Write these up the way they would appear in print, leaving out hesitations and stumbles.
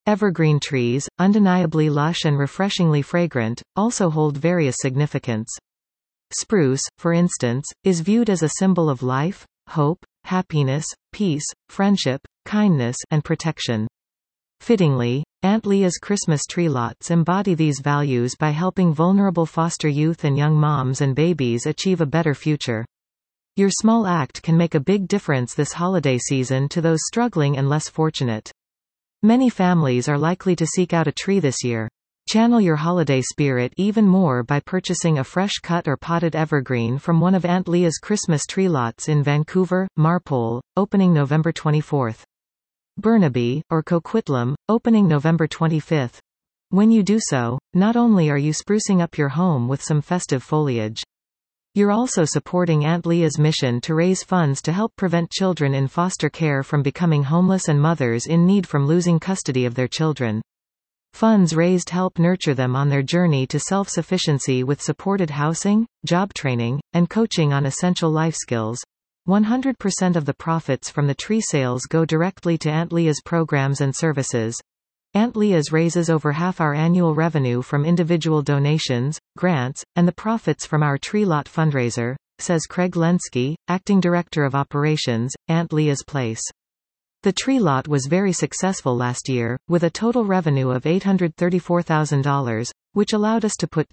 Evergreen trees, undeniably lush and refreshingly fragrant, also hold various significance. Spruce, for instance, is viewed as a symbol of life, hope, happiness, peace, friendship, kindness, and protection. Fittingly, Aunt Leah's Christmas tree lots embody these values by helping vulnerable foster youth and young moms and babies achieve a better future. Your small act can make a big difference this holiday season to those struggling and less fortunate. Many families are likely to seek out a tree this year. Channel your holiday spirit even more by purchasing a fresh cut or potted evergreen from one of Aunt Leah's Christmas tree lots in Vancouver, Marpole, opening November 24. Burnaby, or Coquitlam, opening November 25. When you do so, not only are you sprucing up your home with some festive foliage, you're also supporting Aunt Leah's mission to raise funds to help prevent children in foster care from becoming homeless and mothers in need from losing custody of their children. Funds raised help nurture them on their journey to self-sufficiency with supported housing, job training, and coaching on essential life skills. 100% of the profits from the tree sales go directly to Aunt Leah's programs and services. Aunt Leah's raises over half our annual revenue from individual donations, grants, and the profits from our tree lot fundraiser, says Craig Lenski, Acting Director of Operations, Aunt Leah's Place. The tree lot was very successful last year, with a total revenue of $834,000, which allowed us to put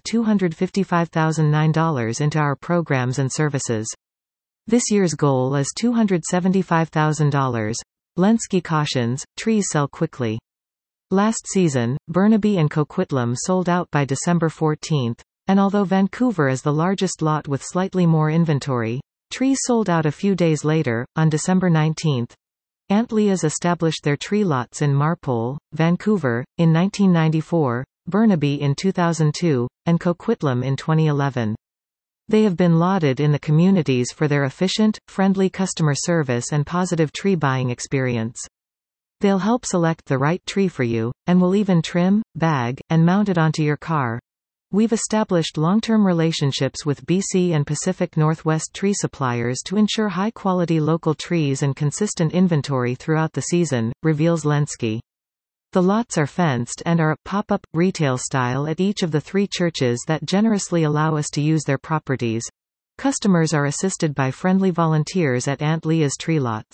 $255,009 into our programs and services. This year's goal is $275,000. Lenski cautions, trees sell quickly. Last season, Burnaby and Coquitlam sold out by December 14, and although Vancouver is the largest lot with slightly more inventory, trees sold out a few days later, on December 19. Aunt Leah's established their tree lots in Marpole, Vancouver, in 1994, Burnaby in 2002, and Coquitlam in 2011. They have been lauded in the communities for their efficient, friendly customer service and positive tree buying experience. They'll help select the right tree for you, and will even trim, bag, and mount it onto your car. We've established long-term relationships with BC and Pacific Northwest tree suppliers to ensure high-quality local trees and consistent inventory throughout the season, reveals Lenski. The lots are fenced and are pop-up, retail style at each of the 3 churches that generously allow us to use their properties. Customers are assisted by friendly volunteers at Aunt Leah's tree lots.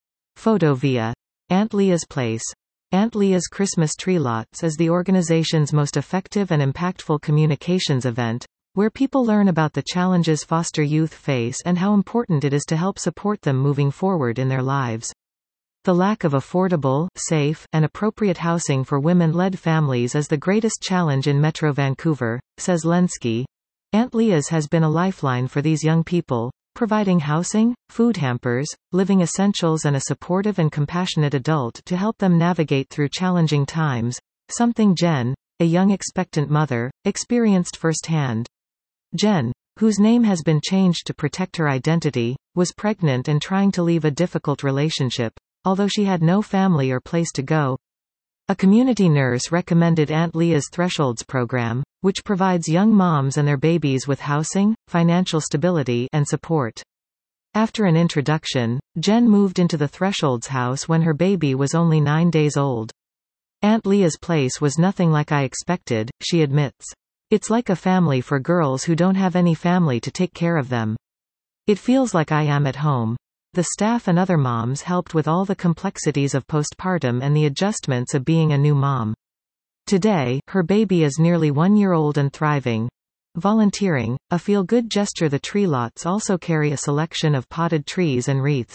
Photo via Aunt Leah's Place. Aunt Leah's Christmas Tree Lots is the organization's most effective and impactful communications event, where people learn about the challenges foster youth face and how important it is to help support them moving forward in their lives. The lack of affordable, safe, and appropriate housing for women-led families is the greatest challenge in Metro Vancouver, says Lenski. Aunt Leah's has been a lifeline for these young people, providing housing, food hampers, living essentials and a supportive and compassionate adult to help them navigate through challenging times, something Jen, a young expectant mother, experienced firsthand. Jen, whose name has been changed to protect her identity, was pregnant and trying to leave a difficult relationship, although she had no family or place to go. A community nurse recommended Aunt Leah's Thresholds program, which provides young moms and their babies with housing, financial stability, and support. After an introduction, Jen moved into the Thresholds house when her baby was only 9 days old. Aunt Leah's Place was nothing like I expected, she admits. It's like a family for girls who don't have any family to take care of them. It feels like I am at home. The staff and other moms helped with all the complexities of postpartum and the adjustments of being a new mom. Today, her baby is nearly 1 year old and thriving. Volunteering, a feel-good gesture. The tree lots also carry a selection of potted trees and wreaths.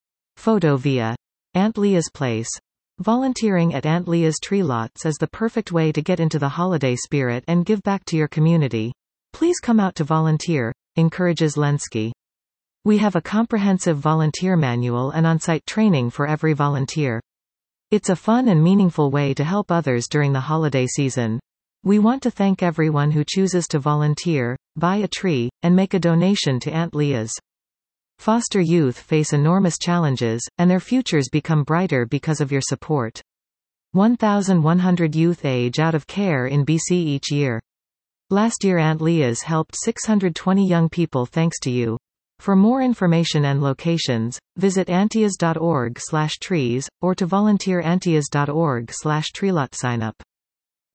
Photo via Aunt Leah's Place. Volunteering at Aunt Leah's tree lots is the perfect way to get into the holiday spirit and give back to your community. Please come out to volunteer, encourages Lenski. We have a comprehensive volunteer manual and on-site training for every volunteer. It's a fun and meaningful way to help others during the holiday season. We want to thank everyone who chooses to volunteer, buy a tree, and make a donation to Aunt Leah's. Foster youth face enormous challenges, and their futures become brighter because of your support. 1,100 youth age out of care in BC each year. Last year Aunt Leah's helped 620 young people thanks to you. For more information and locations, visit antias.org/trees, or to volunteer antias.org/treelot sign up.